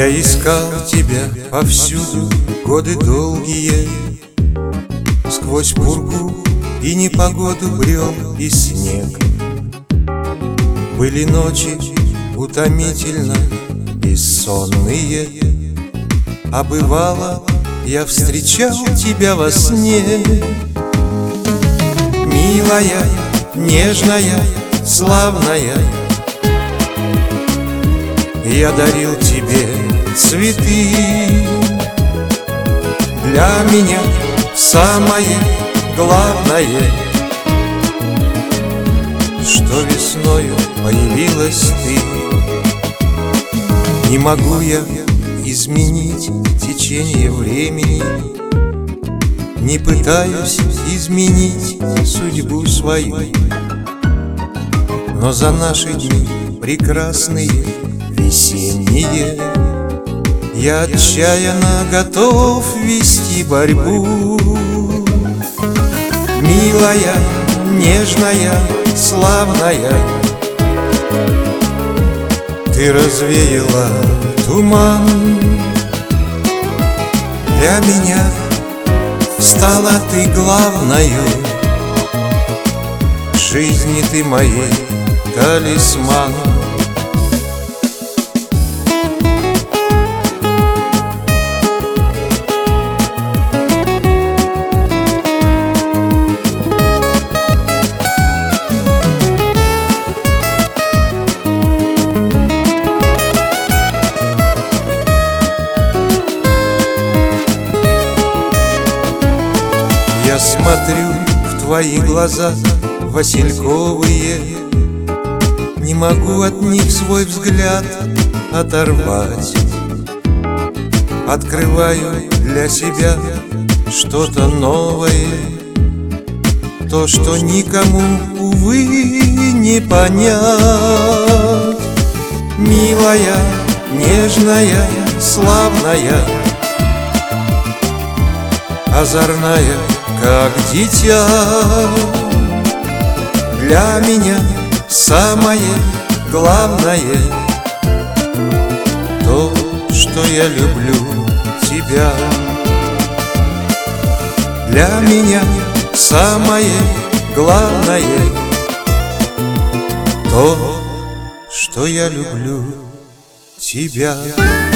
Я искал тебя повсюду годы долгие, сквозь пургу и непогоду брел и снег. Были ночи утомительно бессонные, а бывало, я встречал тебя во сне. Милая, нежная, славная, я дарил тебе цветы. Для меня самое главное, что весною появилась ты. Не могу я изменить течение времени, не пытаюсь изменить судьбу свою, но за наши дни прекрасные весенние я отчаянно готов вести борьбу. Милая, нежная, славная, ты развеяла туман. Для меня стала ты главною, в жизни ты моей талисман. Я смотрю в твои глаза васильковые, не могу от них свой взгляд оторвать. Открываю для себя что-то новое, то, что никому, увы, не понять. Милая, нежная, славная, озорная, как дитя. Для меня самое главное то, что я люблю тебя. Для меня самое главное то, что я люблю тебя.